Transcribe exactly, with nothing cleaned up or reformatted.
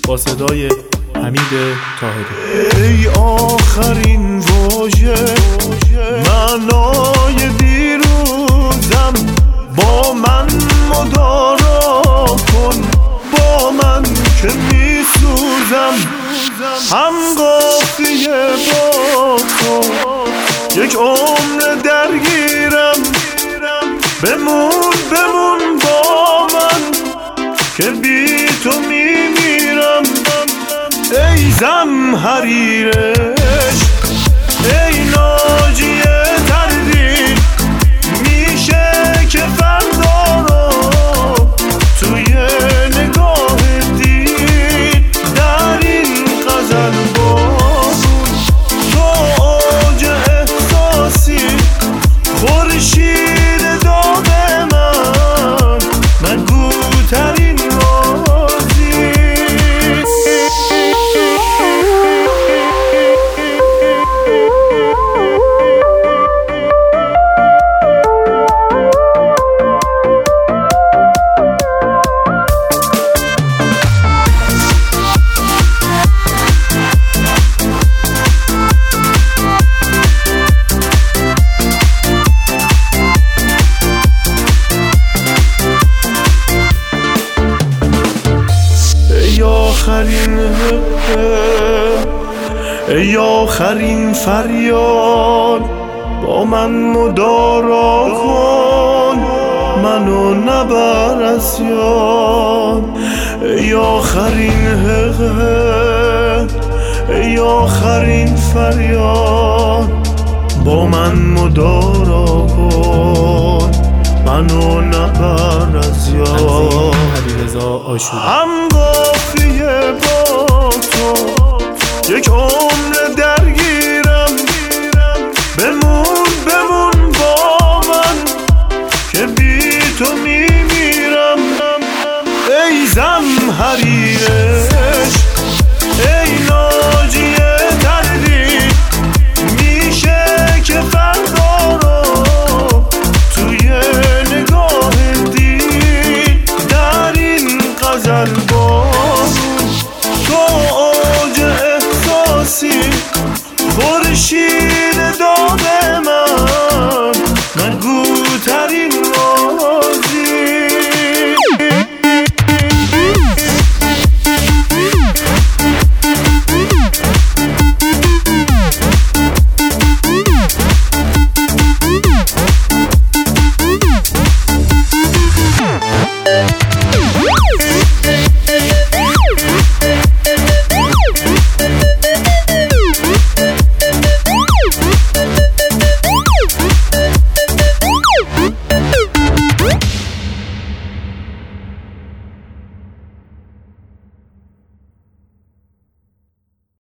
با صدای حمید طاهری. ای آخرین واژه معنای دیروزم، با من مدارا کن، با من که می سوزم. هم قافیه با تو یک عمر درگیرم، بمون بمون با من که بی تو می میرم. ای زمهریرش، ای ناجی تردید، میشه که فردا رو توی نگاه دید در این غزل بازون. تو اوج احساسی، خورشید داغ من، مگوترین رازی. آخرین ای آخرین فریاد، با من مدارا کن، منو نبر از یاد. ای آخرین ای آخرین فریاد، با من مدارا کن، منو نبر از یاد. هم قافیه با تو یک عمر درگیرم، بمون بمون با من که بی تو می میرم. ای زمهریرش، ای ناجی تردید، میشه که فردا رو توی نگاه دید در این غزل بازون. تو اوج احساسی، خورشید داغ من،